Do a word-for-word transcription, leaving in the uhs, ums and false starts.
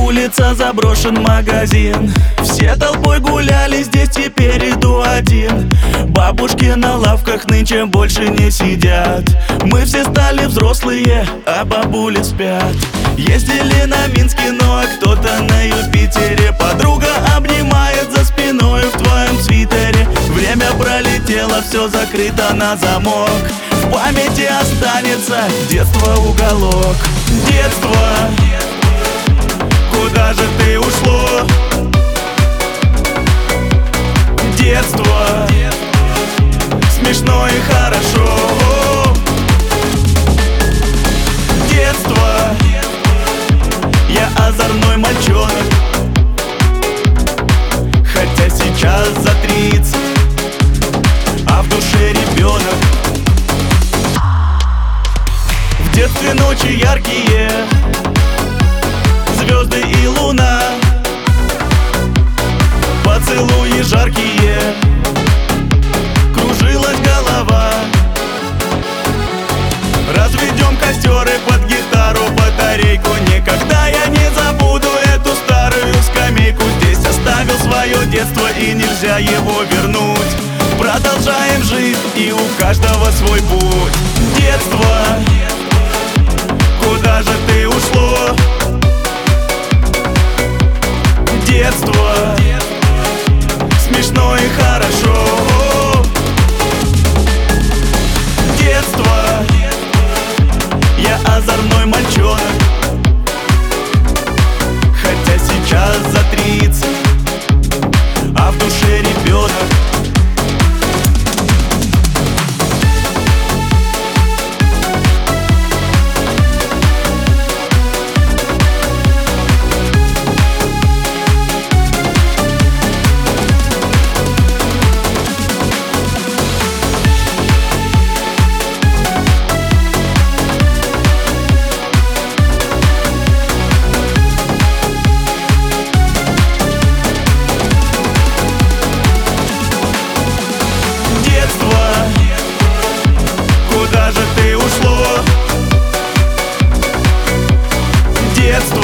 улица, заброшен магазин. Все толпой гуляли, здесь теперь иду один. Бабушки на лавках нынче больше не сидят. Мы все стали взрослые, а бабули спят. Ездили на Минске, ну а кто-то на Юпитере. Подруга обнимает за спиной в твоем свитере. Время пролетело, все закрыто на замок. В памяти останется детство уголок. Детство, куда же ты ушло? Детство, смешно и хорошо. Детство, я озорной мальчонок, хотя сейчас за тридцать, а в душе ребенок. В детстве ночи яркие, звезды и луна, поцелуи жаркие, кружилась голова. Разведем костер и под гитару батарейку. Никогда я не забуду эту старую скамейку. Здесь оставил свое детство и нельзя его вернуть. Продолжаем жить, и у каждого свой путь. Детство, куда же ты ушло? Детство, смешно и хорошо. Детство, я озорной мальчонок, хотя сейчас за тридцать, а в душе ребенок. Куда же ты ушло? Детство.